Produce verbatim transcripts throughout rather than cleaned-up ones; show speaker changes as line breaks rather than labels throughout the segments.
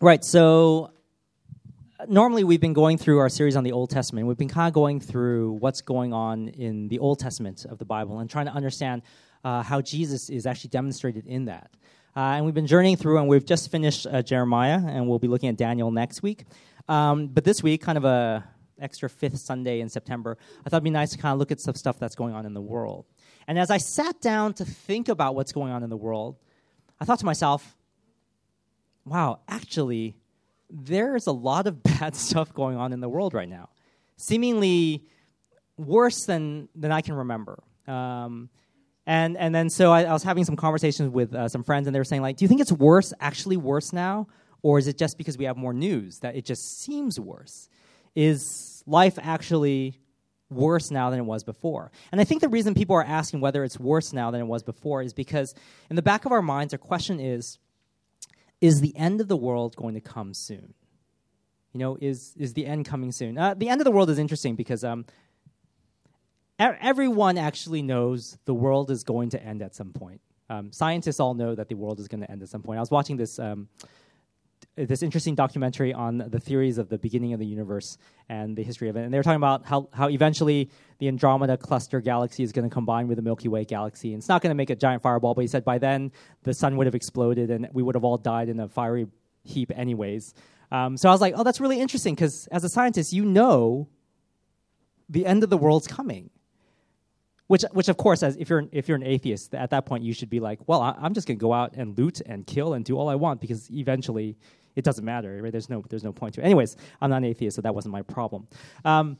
Right, so normally we've been going through our series on the Old Testament. We've been kind of going through what's going on in the Old Testament of the Bible and trying to understand uh, how Jesus is actually demonstrated in that. Uh, and we've been journeying through, and we've just finished uh, Jeremiah, and we'll be looking at Daniel next week. Um, but this week, kind of a extra fifth Sunday in September, I thought it'd be nice to kind of look at some stuff that's going on in the world. And as I sat down to think about what's going on in the world, I thought to myself, wow, actually, there's a lot of bad stuff going on in the world right now, seemingly worse than than I can remember. Um, and and then so I, I was having some conversations with uh, some friends, and they were saying, like, do you think it's worse, actually worse now, or is it just because we have more news that it just seems worse? Is life actually worse now than it was before? And I think the reason people are asking whether it's worse now than it was before is because in the back of our minds, our question is, is the end of the world going to come soon? You know, is is the end coming soon? Uh, the end of the world is interesting because um, er- everyone actually knows the world is going to end at some point. Um, scientists all know that the world is going to end at some point. I was watching this um, this interesting documentary on the theories of the beginning of the universe and the history of it. And they were talking about how, how eventually the Andromeda cluster galaxy is going to combine with the Milky Way galaxy. And it's not going to make a giant fireball, but he said by then the sun would have exploded and we would have all died in a fiery heap anyways. Um, so I was like, oh, that's really interesting because as a scientist, you know the end of the world's coming. Which, which of course, as if you're an, if you're an atheist, at that point you should be like, well, I, I'm just going to go out and loot and kill and do all I want because eventually it doesn't matter. Right? There's no there's no point to it. Anyways, I'm not an atheist, so that wasn't my problem. Um,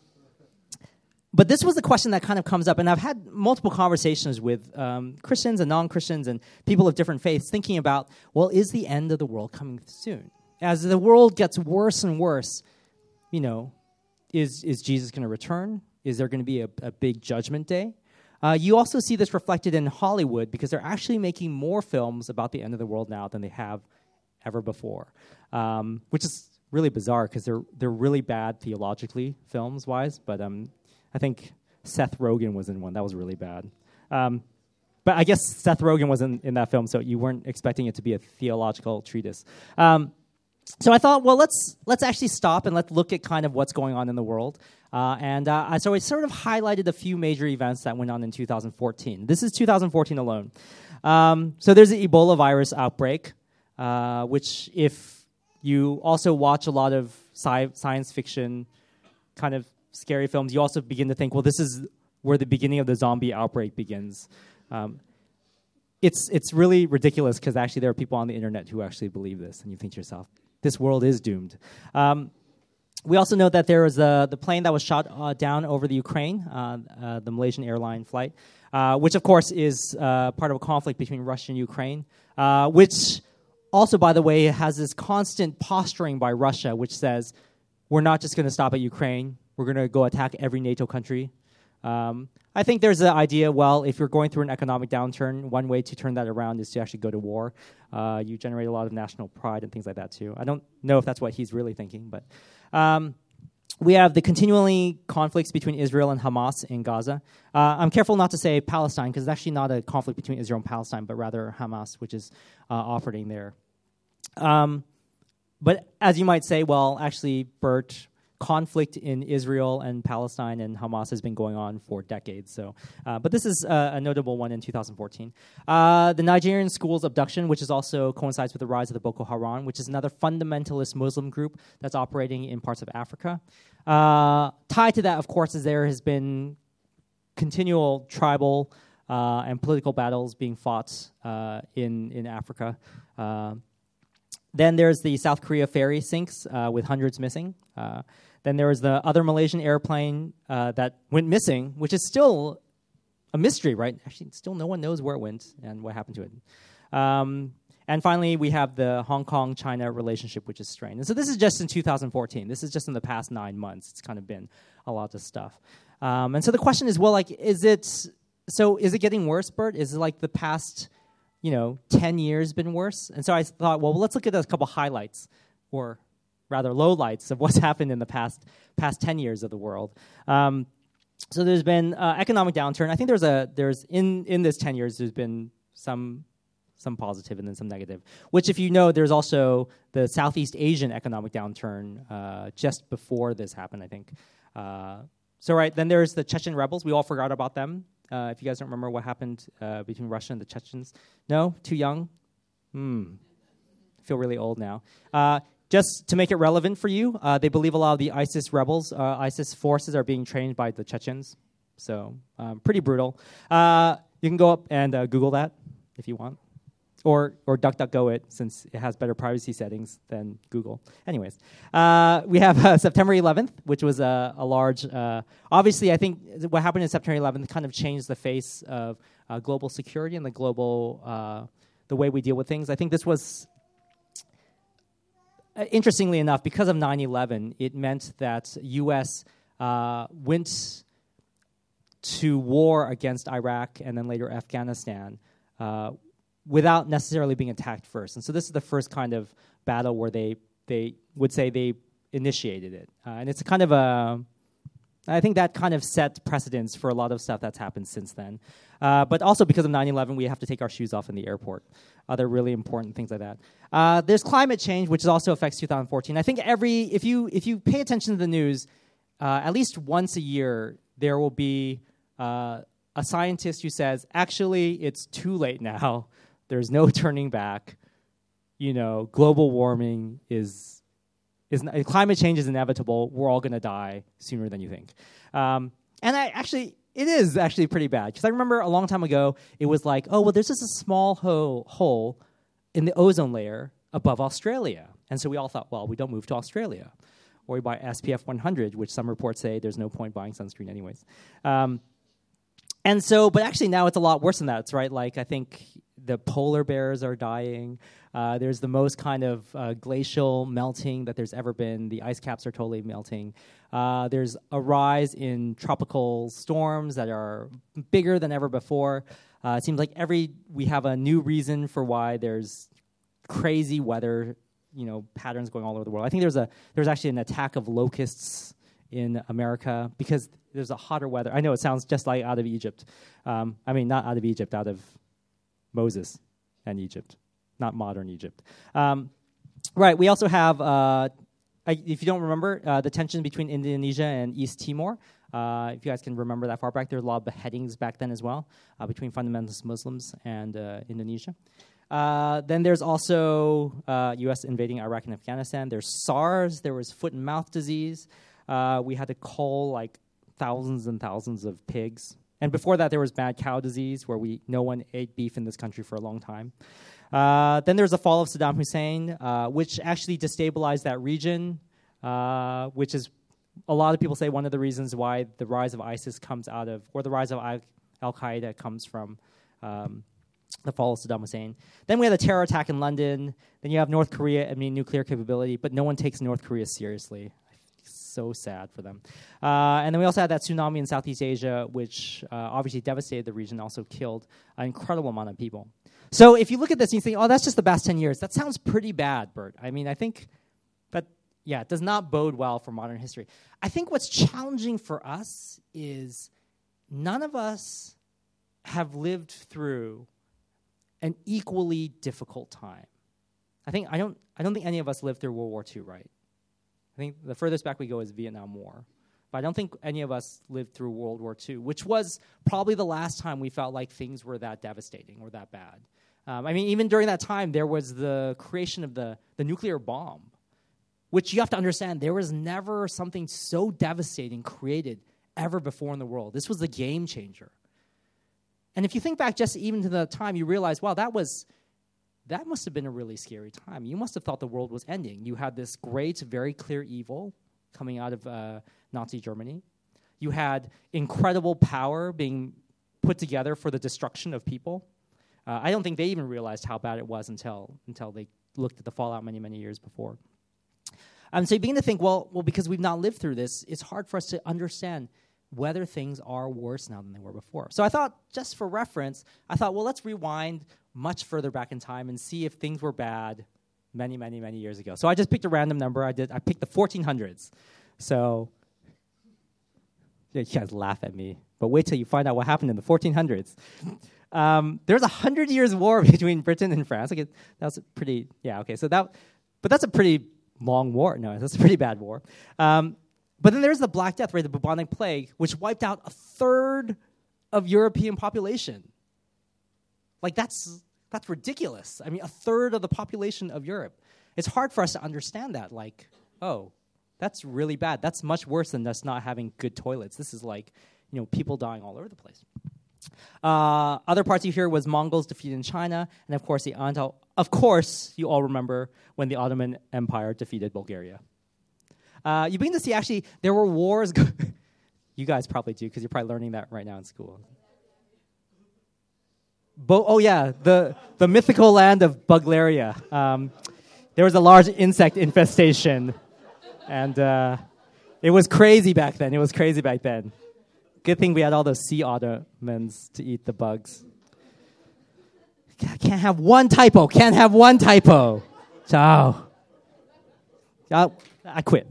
but this was the question that kind of comes up, and I've had multiple conversations with um, Christians and non-Christians and people of different faiths thinking about, well, is the end of the world coming soon? As the world gets worse and worse, you know, is is Jesus going to return? Is there going to be a, a big judgment day? Uh, you also see this reflected in Hollywood because they're actually making more films about the end of the world now than they have ever before, um, which is really bizarre because they're they're really bad theologically, films-wise, but um, I think Seth Rogen was in one. That was really bad. Um, but I guess Seth Rogen was in, in that film, so you weren't expecting it to be a theological treatise. Um, so I thought, well, let's let's actually stop and let's look at kind of what's going on in the world. Uh, and uh, so I sort of highlighted a few major events that went on in two thousand fourteen. This is two thousand fourteen alone. Um, so there's the Ebola virus outbreak, uh, which if you also watch a lot of sci- science fiction kind of scary films, you also begin to think, well, this is where the beginning of the zombie outbreak begins. Um, it's it's really ridiculous because actually there are people on the internet who actually believe this, and you think to yourself, this world is doomed. Um, We also know that there was the, the plane that was shot uh, down over the Ukraine, uh, uh, the Malaysian airline flight, uh, which, of course, is uh, part of a conflict between Russia and Ukraine, uh, which also, by the way, has this constant posturing by Russia, which says, we're not just going to stop at Ukraine, we're going to go attack every NATO country. Um, I think there's the idea, well, if you're going through an economic downturn, one way to turn that around is to actually go to war. Uh, you generate a lot of national pride and things like that, too. I don't know if that's what he's really thinking, but... Um, we have the continually conflicts between Israel and Hamas in Gaza. Uh, I'm careful not to say Palestine because it's actually not a conflict between Israel and Palestine, but rather Hamas, which is uh, operating there. Um, but as you might say, well, actually, Bert, conflict in Israel and Palestine and Hamas has been going on for decades. So, uh, but this is uh, a notable one in two thousand fourteen. Uh, the Nigerian schools abduction, which is also coincides with the rise of the Boko Haram, which is another fundamentalist Muslim group that's operating in parts of Africa. Uh, tied to that, of course, is there has been continual tribal uh, and political battles being fought uh, in in Africa. Uh, Then there's the South Korea ferry sinks uh, with hundreds missing. Uh, then there was the other Malaysian airplane uh, that went missing, which is still a mystery, right? Actually, still no one knows where it went and what happened to it. Um, and finally, we have the Hong Kong-China relationship, which is strained. And so this is just in two thousand fourteen. This is just in the past nine months. It's kind of been a lot of stuff. Um, and so the question is, well, like, is it so? Is it getting worse, Bert? Is it like the past? you know, ten years been worse? And so I thought, well, let's look at a couple highlights, or rather lowlights of what's happened in the past past ten years of the world. Um, so there's been uh, economic downturn. I think there's a there's in in this ten years there's been some some positive and then some negative. Which, if you know, there's also the Southeast Asian economic downturn uh, just before this happened, I think. Uh, so, right, then there's the Chechen rebels. We all forgot about them. Uh, if you guys don't remember what happened uh, between Russia and the Chechens. No? Too young? Hmm. I feel really old now. Uh, just to make it relevant for you, uh, they believe a lot of the ISIS rebels, uh, ISIS forces are being trained by the Chechens. So, um, pretty brutal. Uh, you can go up and uh, Google that if you want. Or or DuckDuckGo it, since it has better privacy settings than Google. Anyways, uh, we have uh, September eleventh, which was a, a large... Uh, obviously, I think what happened in September eleventh kind of changed the face of uh, global security and the global... Uh, the way we deal with things. I think this was... Uh, interestingly enough, because of nine eleven, it meant that U S uh, went to war against Iraq and then later Afghanistan uh, without necessarily being attacked first. And so this is the first kind of battle where they they would say they initiated it. Uh, and it's a kind of a, I think that kind of set precedents for a lot of stuff that's happened since then. Uh, but also because of nine eleven, we have to take our shoes off in the airport. Other really important things like that. Uh, there's climate change, which also affects two thousand fourteen. I think every, if you if you pay attention to the news, uh, at least once a year, there will be uh, a scientist who says, actually, it's too late now. There's no turning back. You know, global warming is, is climate change is inevitable. We're all going to die sooner than you think. Um, and I actually, it is actually pretty bad. Because I remember a long time ago, it was like, oh, well, there's just a small ho- hole in the ozone layer above Australia. And so we all thought, well, we don't move to Australia. Or we buy S P F one hundred, which some reports say there's no point buying sunscreen anyways. Um, and so, but actually now it's a lot worse than that, right? Like, I think the polar bears are dying. Uh, there's the most kind of uh, glacial melting that there's ever been. The ice caps are totally melting. Uh, there's a rise in tropical storms that are bigger than ever before. Uh, it seems like every we have a new reason for why there's crazy weather, you know, patterns going all over the world. I think there's a there's actually an attack of locusts in America because there's a hotter weather. I know it sounds just like out of Egypt. Um, I mean, not out of Egypt, out of Moses and Egypt, not modern Egypt. Um, right, we also have, uh, I, if you don't remember, uh, the tension between Indonesia and East Timor. Uh, if you guys can remember that far back, there were a lot of beheadings back then as well uh, between fundamentalist Muslims and uh, Indonesia. Uh, then there's also uh, U S invading Iraq and Afghanistan. There's SARS. There was foot and mouth disease. Uh, we had to cull like thousands and thousands of pigs. And before that, there was mad cow disease, where we no one ate beef in this country for a long time. Uh, then there's the fall of Saddam Hussein, uh, which actually destabilized that region, uh, which is a lot of people say one of the reasons why the rise of ISIS comes out of, or the rise of Al-Qaeda comes from um, the fall of Saddam Hussein. Then we had a terror attack in London. Then you have North Korea, I mean, nuclear capability, but no one takes North Korea seriously. So sad for them. Uh, and then we also had that tsunami in Southeast Asia, which uh, obviously devastated the region, also killed an incredible amount of people. So if you look at this and you think, oh, that's just the past ten years, that sounds pretty bad, Bert. I mean, I think, but yeah, it does not bode well for modern history. I think what's challenging for us is none of us have lived through an equally difficult time. I think I don't I don't think any of us lived through World War Two, right? I think the furthest back we go is Vietnam War. But I don't think any of us lived through World War Two, which was probably the last time we felt like things were that devastating or that bad. Um, I mean, even during that time, there was the creation of the, the nuclear bomb, which you have to understand, there was never something so devastating created ever before in the world. This was the game changer. And if you think back just even to the time, you realize, wow, that was... That must have been a really scary time. You must have thought the world was ending. You had this great, very clear evil coming out of uh, Nazi Germany. You had incredible power being put together for the destruction of people. Uh, I don't think they even realized how bad it was until until they looked at the fallout many, many years before. Um, so you begin to think, well, well, because we've not lived through this, it's hard for us to understand whether things are worse now than they were before. So I thought, just for reference, I thought, well, let's rewind much further back in time and see if things were bad many, many, many years ago. So I just picked a random number. I did. I picked the fourteen hundreds. So yeah, you guys laugh at me, but wait till you find out what happened in the fourteen hundreds. Um, there's a hundred years war between Britain and France. Like it, that's a pretty, yeah, okay. So that, but that's a pretty long war. No, that's a pretty bad war. Um, but then there's the Black Death, right? The bubonic plague, which wiped out a third of European population. Like that's that's ridiculous. I mean, a third of the population of Europe. It's hard for us to understand that. Like, oh, that's really bad. That's much worse than us not having good toilets. This is like, you know, people dying all over the place. Uh, other parts you hear was Mongols defeated in China, and of course the Anto. Of course, you all remember when the Ottoman Empire defeated Bulgaria. Uh, you begin to see actually there were wars. Go- you guys probably do because you're probably learning that right now in school. Bo- oh yeah, the the mythical land of Bulgaria. Um, there was a large insect infestation, and uh, it was crazy back then. It was crazy back then. Good thing we had all those sea ottomans to eat the bugs. Can't have one typo. Can't have one typo. Ciao. Oh, I quit.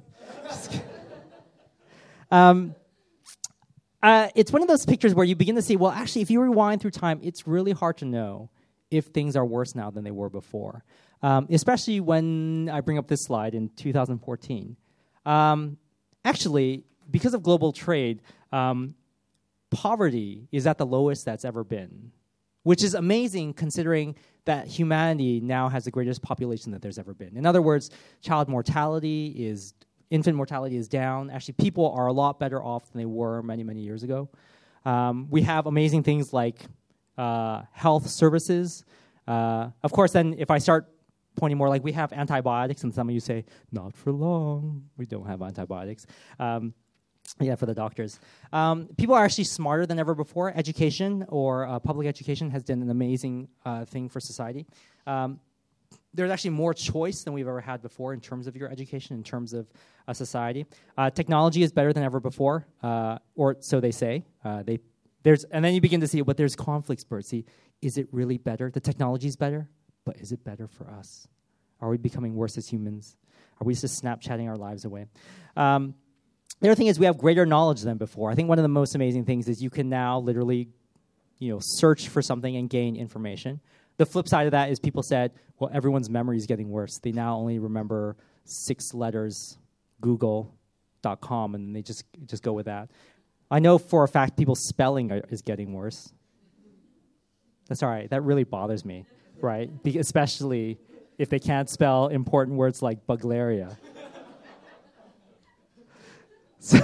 um, uh, it's one of those pictures where you begin to see, well, actually, if you rewind through time, it's really hard to know if things are worse now than they were before. Um, especially when I bring up this slide in two thousand fourteen. Um, actually, because of global trade, um, poverty is at the lowest that's ever been, which is amazing considering that humanity now has the greatest population that there's ever been. In other words, child mortality is, infant mortality is down. Actually, people are a lot better off than they were many, many years ago. Um, we have amazing things like uh, health services. Uh, of course, then if I start pointing more, like we have antibiotics, and some of you say, not for long. We don't have antibiotics. Um, Yeah, for the doctors. Um, people are actually smarter than ever before. Education or uh, public education has done an amazing uh, thing for society. Um, there's actually more choice than we've ever had before in terms of your education, in terms of uh, society. Uh, technology is better than ever before, uh, or so they say. Uh, they there's and then you begin to see, but there's conflicts, Bert. See, is it really better? The technology is better, but is it better for us? Are we becoming worse as humans? Are we just Snapchatting our lives away? Um, The other thing is we have greater knowledge than before. I think one of the most amazing things is you can now literally, you know, search for something and gain information. The flip side of that is people said, well, everyone's memory is getting worse. They now only remember six letters, google dot com, and they just just go with that. I know for a fact people's spelling are, is getting worse. That's all right. That really bothers me, right? Be- especially if they can't spell important words like Bulgaria. So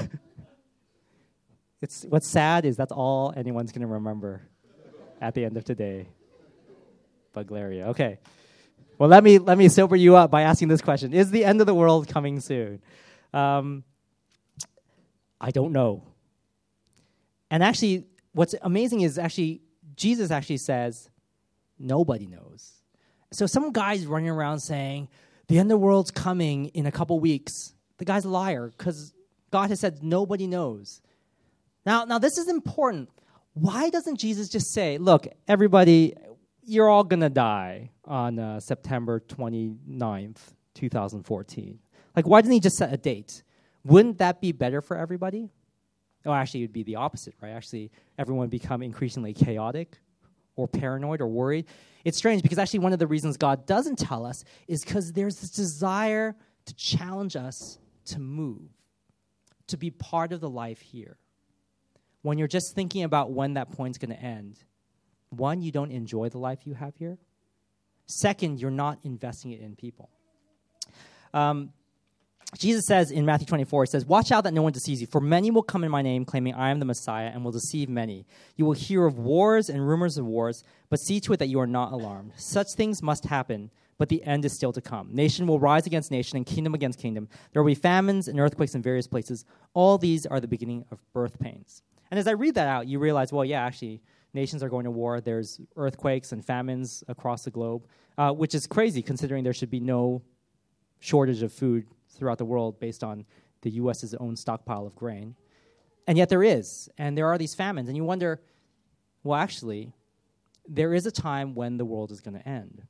it's what's sad is that's all anyone's going to remember at the end of today. Bulgaria. Okay. Well, let me let me sober you up by asking this question: is the end of the world coming soon? Um, I don't know. And actually, what's amazing is actually Jesus actually says nobody knows. So some guy's running around saying the end of the world's coming in a couple weeks. The guy's a liar because God has said nobody knows. Now, now this is important. Why doesn't Jesus just say, look, everybody, you're all going to die on uh, September twenty-ninth, twenty fourteen? Like, why didn't he just set a date? Wouldn't that be better for everybody? Oh, actually, it would be the opposite, right? Actually, everyone would become increasingly chaotic or paranoid or worried. It's strange because actually one of the reasons God doesn't tell us is because there's this desire to challenge us to move, to be part of the life here. When you're just thinking about when that point's going to end, one, you don't enjoy the life you have here. Second, you're not investing it in people. Um, Jesus says in Matthew twenty-four, he says, watch out that no one deceives you, for many will come in my name, claiming I am the Messiah, and will deceive many. You will hear of wars and rumors of wars, but see to it that you are not alarmed. Such things must happen, but the end is still to come. Nation will rise against nation and kingdom against kingdom. There will be famines and earthquakes in various places. All these are the beginning of birth pains. And as I read that out, you realize, well, yeah, actually, nations are going to war. There's earthquakes and famines across the globe, uh, which is crazy considering there should be no shortage of food throughout the world based on the U S's own stockpile of grain. And yet there is, and there are these famines. And you wonder, well, actually, there is a time when the world is going to end.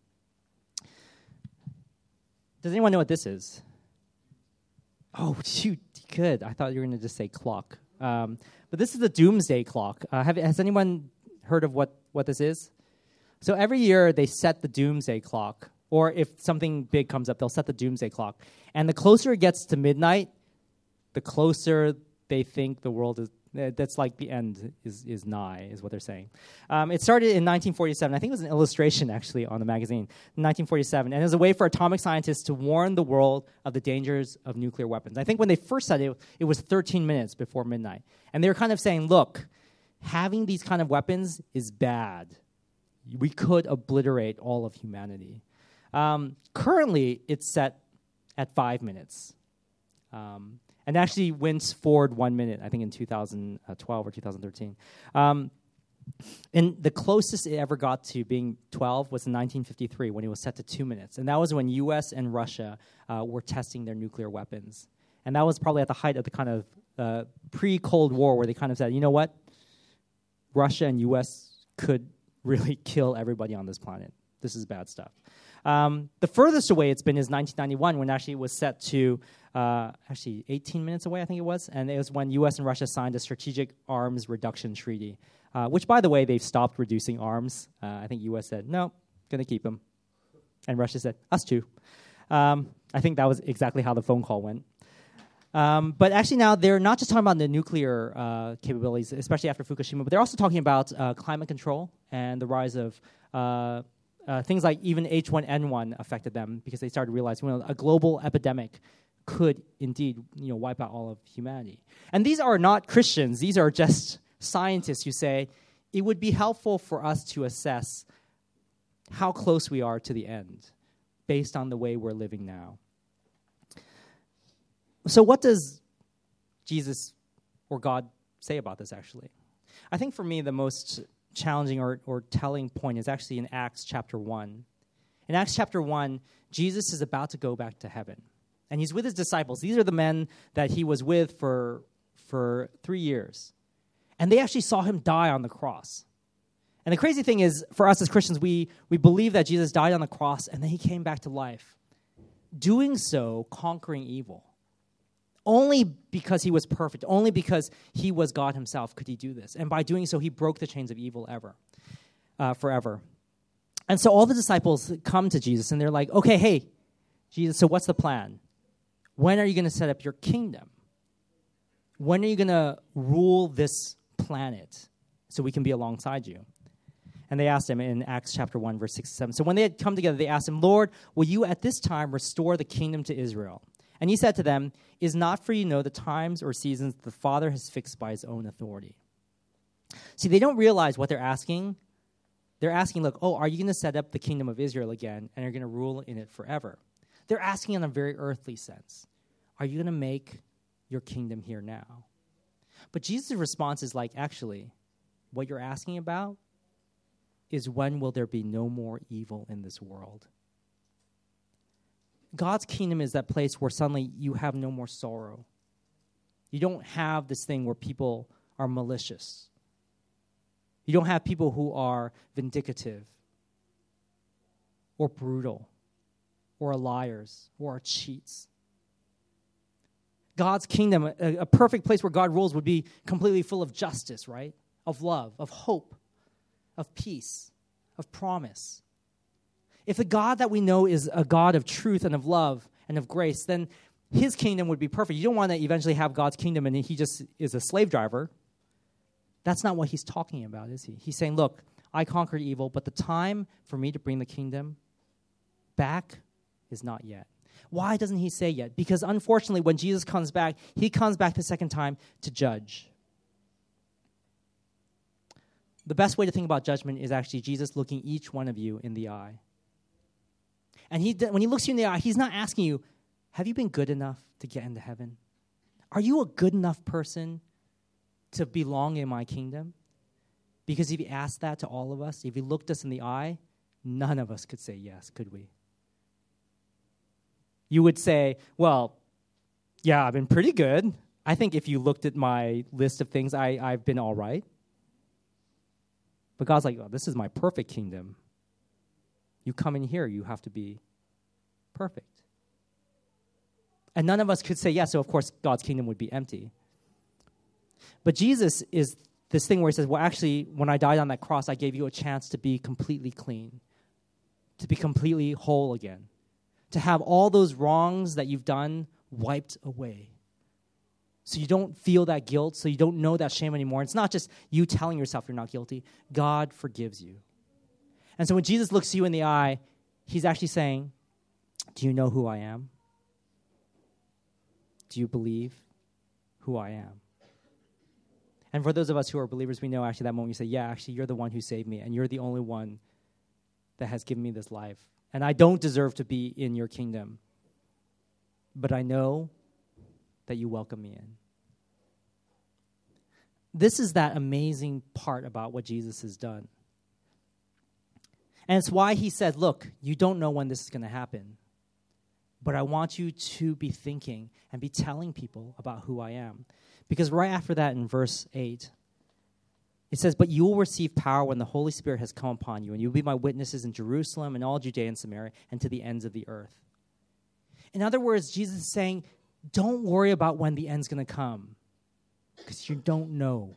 Does anyone know what this is? Oh, shoot, good. I thought you were going to just say clock. Um, but this is the doomsday clock. Uh, have, has anyone heard of what what this is? So every year they set the doomsday clock, or if something big comes up, they'll set the doomsday clock. And the closer it gets to midnight, the closer they think the world is, uh, that's like the end is, is nigh, is what they're saying. Um, it started in nineteen forty-seven. I think it was an illustration, actually, on the magazine, in nineteen forty-seven. And it was a way for atomic scientists to warn the world of the dangers of nuclear weapons. I think when they first said it, it was thirteen minutes before midnight. And they were kind of saying, look, having these kind of weapons is bad. We could obliterate all of humanity. Um, currently, it's set at five minutes. Um, and actually went forward one minute, I think in two thousand twelve or two thousand thirteen. Um, and the closest it ever got to being twelve was in nineteen fifty-three when it was set to two minutes. And that was when U S and Russia uh, were testing their nuclear weapons. And that was probably at the height of the kind of uh, pre-Cold War where they kind of said, you know what? Russia and U S could really kill everybody on this planet. This is bad stuff. Um, the furthest away it's been is nineteen ninety-one, when actually it was set to uh, actually eighteen minutes away, I think it was, and it was when U S and Russia signed a strategic arms reduction treaty, uh, which, by the way, they've stopped reducing arms. Uh, I think U S said, no, going to keep them. And Russia said, us too. Um, I think that was exactly how the phone call went. Um, but actually now they're not just talking about the nuclear uh, capabilities, especially after Fukushima, but they're also talking about uh, climate control and the rise of uh, uh, things like even H one N one affected them because they started realizing, well, a global epidemic could indeed, you know, wipe out all of humanity. And these are not Christians. These are just scientists who say it would be helpful for us to assess how close we are to the end based on the way we're living now. So what does Jesus or God say about this, actually? I think for me the most challenging or, or telling point is actually in Acts chapter one. In Acts chapter one, Jesus is about to go back to heaven. And he's with his disciples. These are the men that he was with for, for three years. And they actually saw him die on the cross. And the crazy thing is, for us as Christians, we, we believe that Jesus died on the cross and then he came back to life. Doing so, conquering evil. Only because he was perfect, only because he was God himself could he do this. And by doing so, he broke the chains of evil ever, uh, forever. And so all the disciples come to Jesus and they're like, okay, hey, Jesus, so what's the plan? When are you going to set up your kingdom? When are you going to rule this planet so we can be alongside you? And they asked him in Acts chapter one, verse six to seven. So when they had come together, they asked him, Lord, will you at this time restore the kingdom to Israel? And he said to them, is not for you to know the times or seasons the Father has fixed by his own authority. See, they don't realize what they're asking. They're asking, look, oh, are you going to set up the kingdom of Israel again and are going to rule in it forever? They're asking in a very earthly sense. Are you going to make your kingdom here now? But Jesus' response is like, actually, what you're asking about is when will there be no more evil in this world? God's kingdom is that place where suddenly you have no more sorrow. You don't have this thing where people are malicious. You don't have people who are vindictive or brutal or are liars or are cheats. God's kingdom, a, a perfect place where God rules, would be completely full of justice, right? Of love, of hope, of peace, of promise. If the God that we know is a God of truth and of love and of grace, then his kingdom would be perfect. You don't want to eventually have God's kingdom and he just is a slave driver. That's not what he's talking about, is he? He's saying, look, I conquered evil, but the time for me to bring the kingdom back is not yet. Why doesn't he say yet? Because unfortunately, when Jesus comes back, he comes back the second time to judge. The best way to think about judgment is actually Jesus looking each one of you in the eye. And he, when he looks you in the eye, he's not asking you, have you been good enough to get into heaven? Are you a good enough person to belong in my kingdom? Because if he asked that to all of us, if he looked us in the eye, none of us could say yes, could we? You would say, well, yeah, I've been pretty good. I think if you looked at my list of things, I, I've been all right. But God's like, oh, this is my perfect kingdom. You come in here, you have to be perfect. And none of us could say yes, so of course God's kingdom would be empty. But Jesus is this thing where he says, well, actually, when I died on that cross, I gave you a chance to be completely clean, to be completely whole again, to have all those wrongs that you've done wiped away. So you don't feel that guilt, so you don't know that shame anymore. It's not just you telling yourself you're not guilty. God forgives you. And so when Jesus looks you in the eye, he's actually saying, do you know who I am? Do you believe who I am? And for those of us who are believers, we know actually that moment you say, yeah, actually, you're the one who saved me, and you're the only one that has given me this life. And I don't deserve to be in your kingdom, but I know that you welcome me in. This is that amazing part about what Jesus has done. And it's why he said, look, you don't know when this is going to happen, but I want you to be thinking and be telling people about who I am. Because right after that in verse eight, it says, but you will receive power when the Holy Spirit has come upon you, and you will be my witnesses in Jerusalem and all Judea and Samaria and to the ends of the earth. In other words, Jesus is saying, don't worry about when the end's going to come, because you don't know.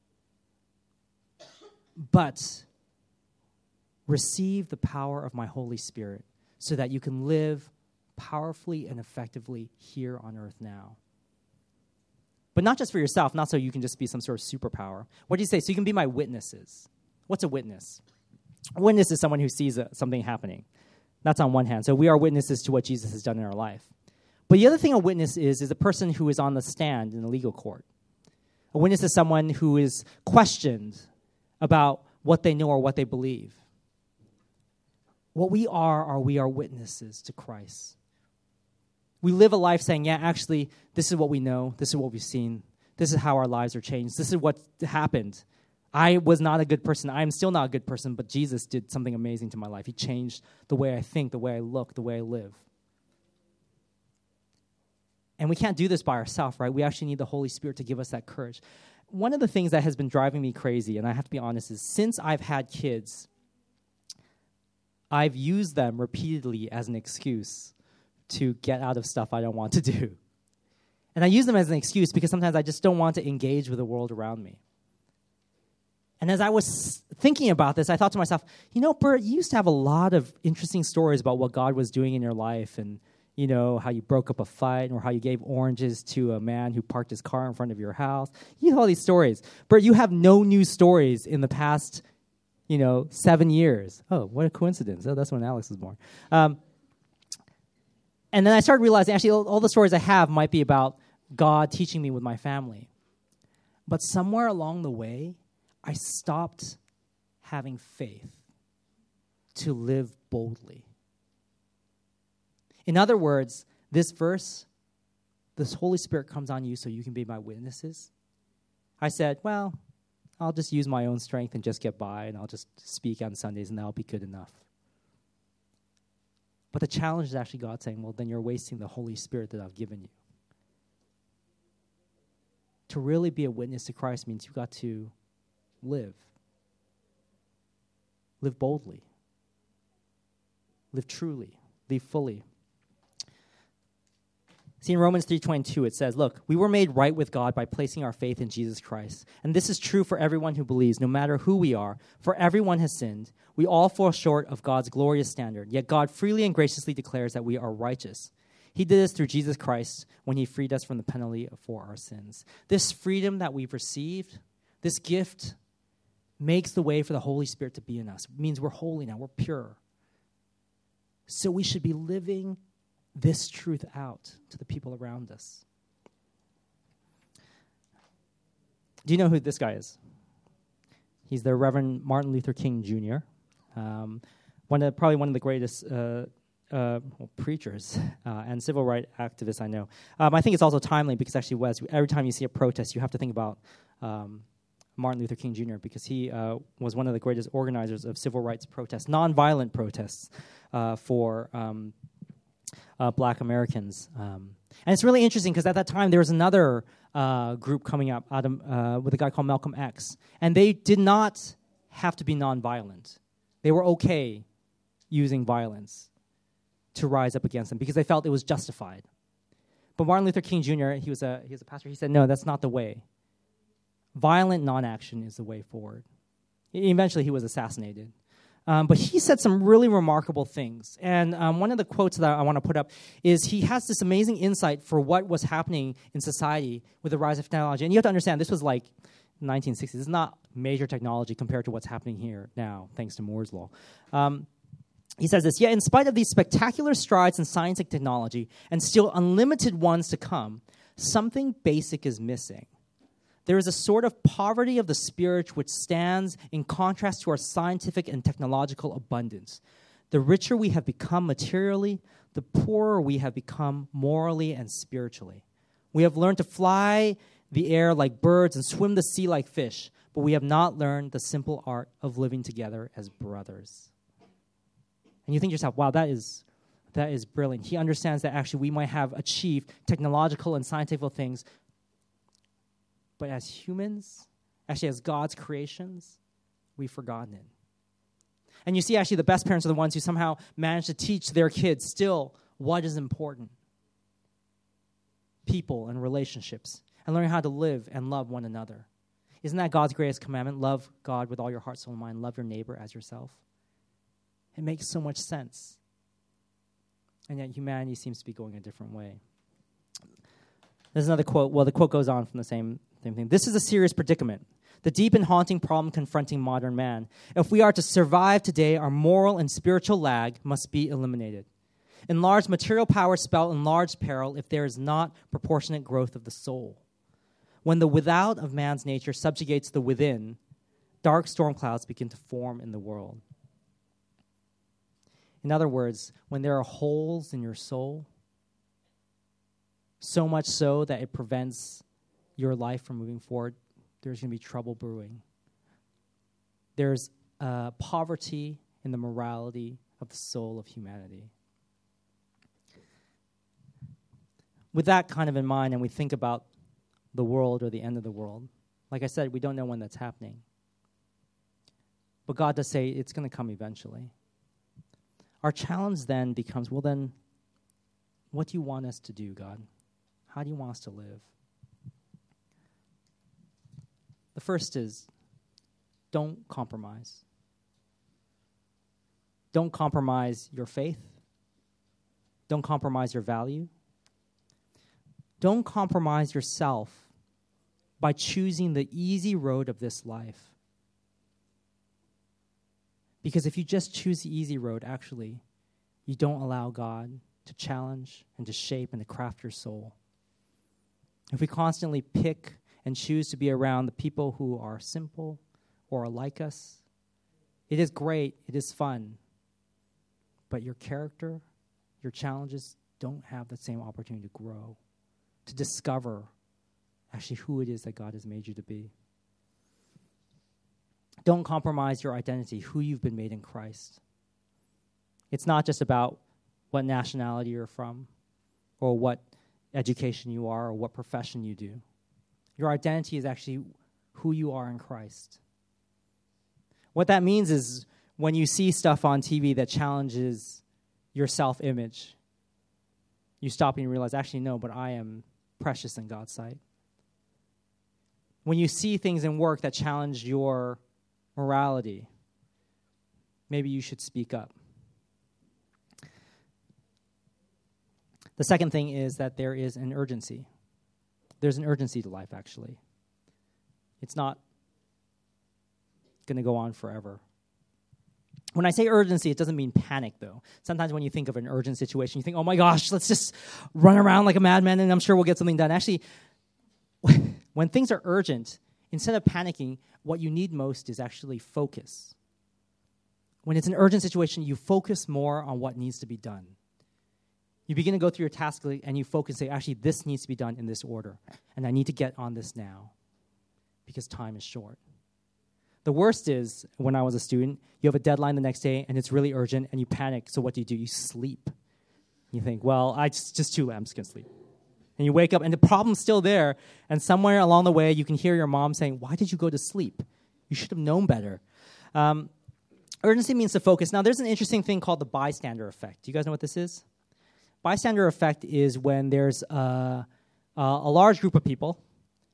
But receive the power of my Holy Spirit so that you can live powerfully and effectively here on earth now. But not just for yourself, not so you can just be some sort of superpower. What do you say? So you can be my witnesses. What's a witness? A witness is someone who sees a, something happening. That's on one hand. So we are witnesses to what Jesus has done in our life. But the other thing a witness is, is a person who is on the stand in a legal court. A witness is someone who is questioned about what they know or what they believe. What we are, are we are witnesses to Christ. We live a life saying, yeah, actually, this is what we know. This is what we've seen. This is how our lives are changed. This is what happened. I was not a good person. I am still not a good person, but Jesus did something amazing to my life. He changed the way I think, the way I look, the way I live. And we can't do this by ourselves, right? We actually need the Holy Spirit to give us that courage. One of the things that has been driving me crazy, and I have to be honest, is since I've had kids, I've used them repeatedly as an excuse to get out of stuff I don't want to do. And I use them as an excuse because sometimes I just don't want to engage with the world around me. And as I was thinking about this, I thought to myself, you know, Bert, you used to have a lot of interesting stories about what God was doing in your life, and, you know, how you broke up a fight or how you gave oranges to a man who parked his car in front of your house. You have all these stories. Bert, you have no new stories in the past, you know, seven years. Oh, what a coincidence. Oh, that's when Alex was born. Um, And then I started realizing, actually, all, all the stories I have might be about God teaching me with my family. But somewhere along the way, I stopped having faith to live boldly. In other words, this verse, this Holy Spirit comes on you so you can be my witnesses. I said, well, I'll just use my own strength and just get by, and I'll just speak on Sundays, and that'll be good enough. But the challenge is actually God saying, well, then you're wasting the Holy Spirit that I've given you. To really be a witness to Christ means you've got to live. Live boldly. Live truly. Live fully. See, in Romans three twenty-two, it says, look, we were made right with God by placing our faith in Jesus Christ. And this is true for everyone who believes, no matter who we are. For everyone has sinned. We all fall short of God's glorious standard. Yet God freely and graciously declares that we are righteous. He did this through Jesus Christ when he freed us from the penalty for our sins. This freedom that we've received, this gift, makes the way for the Holy Spirit to be in us. It means we're holy now. We're pure. So we should be living this truth out to the people around us. Do you know who this guy is? He's the Reverend Martin Luther King Junior Um, one of probably one of the greatest uh, uh, well, preachers uh, and civil rights activists I know. Um, I think it's also timely because actually, Wes, every time you see a protest, you have to think about um, Martin Luther King Junior because he uh, was one of the greatest organizers of civil rights protests, nonviolent protests uh, for um, uh, Black Americans. Um, and it's really interesting because at that time there was another uh, group coming up out of, uh, with a guy called Malcolm X, and they did not have to be nonviolent. They were okay using violence to rise up against them because they felt it was justified. But Martin Luther King Junior, he was a he was a pastor. He said, "No, that's not the way. Violent non-action is the way forward. Eventually, he was assassinated. Um, but he said some really remarkable things. And um, one of the quotes that I want to put up is he has this amazing insight for what was happening in society with the rise of technology. And you have to understand, this was like nineteen sixties. This is not major technology compared to what's happening here now, thanks to Moore's Law. Um, he says this, yet in spite of these spectacular strides in science and technology, and still unlimited ones to come, something basic is missing. There is a sort of poverty of the spirit which stands in contrast to our scientific and technological abundance. The richer we have become materially, the poorer we have become morally and spiritually. We have learned to fly the air like birds and swim the sea like fish, but we have not learned the simple art of living together as brothers. And you think to yourself, wow, that is, that is brilliant. He understands that actually we might have achieved technological and scientific things, but as humans, actually as God's creations, we've forgotten it. And you see, actually, the best parents are the ones who somehow manage to teach their kids still what is important. People and relationships, and learning how to live and love one another. Isn't that God's greatest commandment? Love God with all your heart, soul, and mind. Love your neighbor as yourself. It makes so much sense. And yet humanity seems to be going a different way. There's another quote. Well, the quote goes on from the same Same thing. This is a serious predicament, the deep and haunting problem confronting modern man. If we are to survive today, our moral and spiritual lag must be eliminated. Enlarged material power spell enlarged peril if there is not proportionate growth of the soul. When the without of man's nature subjugates the within, dark storm clouds begin to form in the world. In other words, when there are holes in your soul, so much so that it prevents your life from moving forward, there's going to be trouble brewing. There's uh, poverty in the morality of the soul of humanity. With that kind of in mind, and we think about the world or the end of the world, like I said, we don't know when that's happening. But God does say it's going to come eventually. Our challenge then becomes, well then, what do you want us to do, God? How do you want us to live? The first is, don't compromise. Don't compromise your faith. Don't compromise your value. Don't compromise yourself by choosing the easy road of this life. Because if you just choose the easy road, actually, you don't allow God to challenge and to shape and to craft your soul. If we constantly pick and choose to be around the people who are simple or are like us, it is great, it is fun, but your character, your challenges don't have the same opportunity to grow, to discover actually who it is that God has made you to be. Don't compromise your identity, who you've been made in Christ. It's not just about what nationality you're from or what education you are or what profession you do. Your identity is actually who you are in Christ. What that means is when you see stuff on T V that challenges your self-image, you stop and you realize, actually, no, but I am precious in God's sight. When you see things in work that challenge your morality, maybe you should speak up. The second thing is that there is an urgency. There's an urgency to life, actually. It's not going to go on forever. When I say urgency, it doesn't mean panic, though. Sometimes when you think of an urgent situation, you think, oh my gosh, let's just run around like a madman and I'm sure we'll get something done. Actually, when things are urgent, instead of panicking, what you need most is actually focus. When it's an urgent situation, you focus more on what needs to be done. You begin to go through your task and you focus and say, actually, this needs to be done in this order. And I need to get on this now because time is short. The worst is, when I was a student, you have a deadline the next day and it's really urgent and you panic. So what do you do? You sleep. You think, well, I just, just too late. I'm just going to sleep. And you wake up and the problem's still there. And somewhere along the way, you can hear your mom saying, why did you go to sleep? You should have known better. Um, urgency means to focus. Now, there's an interesting thing called the bystander effect. Do you guys know what this is? Bystander effect is when there's a, a, a large group of people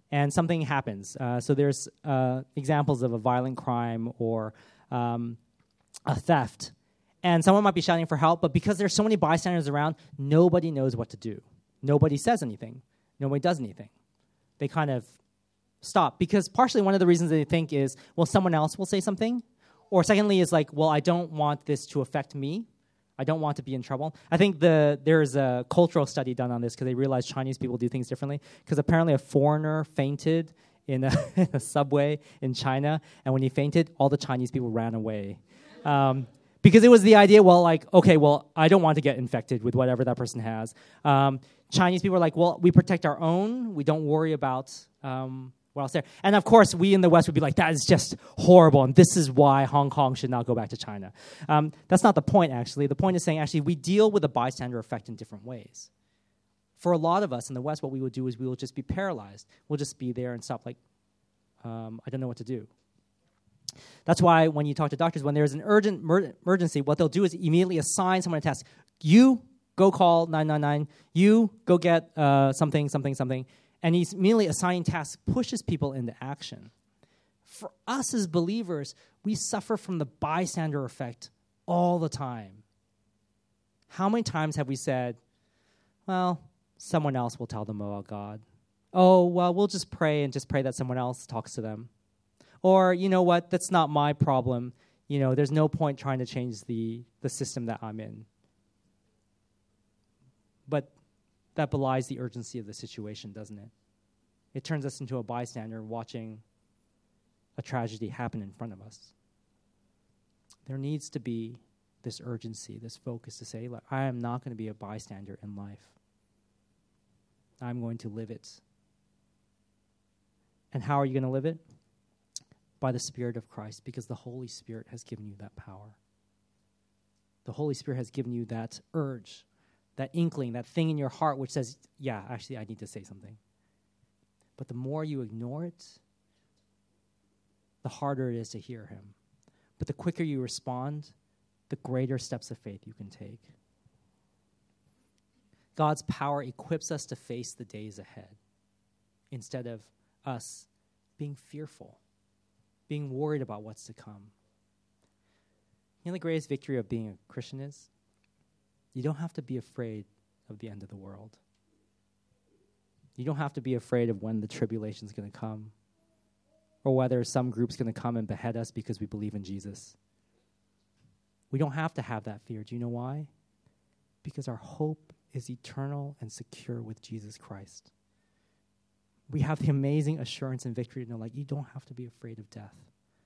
and something happens. Uh, so there's uh, examples of a violent crime or um, a theft, and someone might be shouting for help, but because there's so many bystanders around, nobody knows what to do. Nobody says anything. Nobody does anything. They kind of stop, because partially one of the reasons they think is, well, someone else will say something, or secondly is like, well, I don't want this to affect me. I don't want to be in trouble. I think the there's a cultural study done on this because they realized Chinese people do things differently, because apparently a foreigner fainted in a, in a subway in China, and when he fainted, all the Chinese people ran away. Um, because it was the idea, well, like, okay, well, I don't want to get infected with whatever that person has. Um, Chinese people are like, well, we protect our own. We don't worry about um, what else there. And of course, we in the West would be like, that is just horrible, and this is why Hong Kong should not go back to China. Um, that's not the point, actually. The point is saying, actually, we deal with the bystander effect in different ways. For a lot of us in the West, what we would do is we will just be paralyzed. We'll just be there and stop like, um, I don't know what to do. That's why when you talk to doctors, when there's an urgent mer- emergency, what they'll do is immediately assign someone a task. You go call nine nine nine. You go get uh, something, something, something. And he's immediately assigning tasks pushes people into action. For us as believers, we suffer from the bystander effect all the time. How many times have we said, well, someone else will tell them about God. Oh, well, we'll just pray and just pray that someone else talks to them. Or, you know what, that's not my problem. You know, there's no point trying to change the, the system that I'm in. But that belies the urgency of the situation, doesn't it? It turns us into a bystander watching a tragedy happen in front of us. There needs to be this urgency, this focus to say, like, I am not going to be a bystander in life. I'm going to live it. And how are you going to live it? By the Spirit of Christ, because the Holy Spirit has given you that power. The Holy Spirit has given you that urge, that inkling, that thing in your heart which says, yeah, actually, I need to say something. But the more you ignore it, the harder it is to hear him. But the quicker you respond, the greater steps of faith you can take. God's power equips us to face the days ahead instead of us being fearful, being worried about what's to come. You know the greatest victory of being a Christian is? You don't have to be afraid of the end of the world. You don't have to be afraid of when the tribulation is going to come or whether some group's going to come and behead us because we believe in Jesus. We don't have to have that fear. Do you know why? Because our hope is eternal and secure with Jesus Christ. We have the amazing assurance and victory to know, like, you don't have to be afraid of death.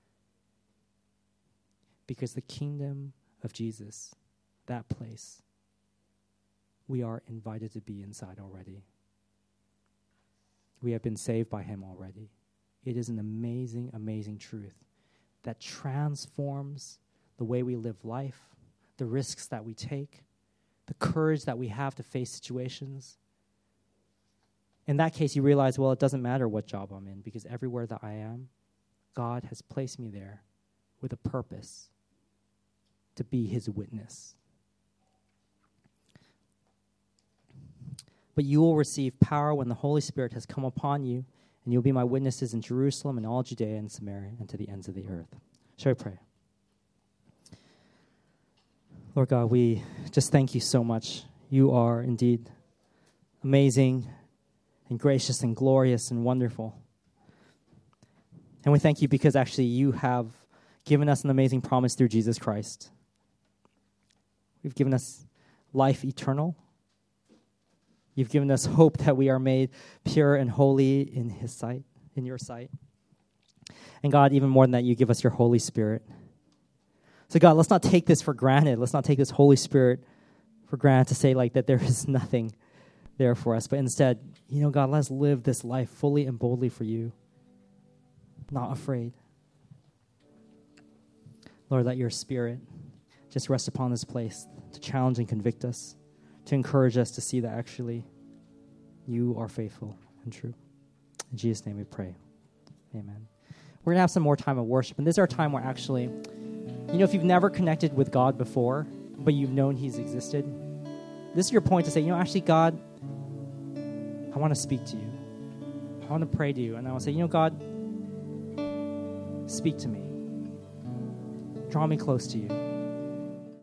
Because the kingdom of Jesus, that place, we are invited to be inside already. We have been saved by him already. It is an amazing, amazing truth that transforms the way we live life, the risks that we take, the courage that we have to face situations. In that case, you realize, well, it doesn't matter what job I'm in, because everywhere that I am, God has placed me there with a purpose to be his witness. But you will receive power when the Holy Spirit has come upon you, and you'll be my witnesses in Jerusalem and all Judea and Samaria and to the ends of the earth. Shall we pray? Lord God, we just thank you so much. You are indeed amazing and gracious and glorious and wonderful. And we thank you because actually you have given us an amazing promise through Jesus Christ. You've given us life eternal. You've given us hope that we are made pure and holy in his sight, in your sight. And God, even more than that, you give us your Holy Spirit. So God, let's not take this for granted. Let's not take this Holy Spirit for granted to say like that there is nothing there for us. But instead, you know, God, let's live this life fully and boldly for you, not afraid. Lord, let your Spirit just rest upon this place to challenge and convict us, to encourage us to see that actually you are faithful and true. In Jesus' name we pray. Amen. We're going to have some more time of worship, and this is our time where actually, you know, if you've never connected with God before, but you've known he's existed, this is your point to say, you know, actually, God, I want to speak to you. I want to pray to you, and I want to say, you know, God, speak to me. Draw me close to you.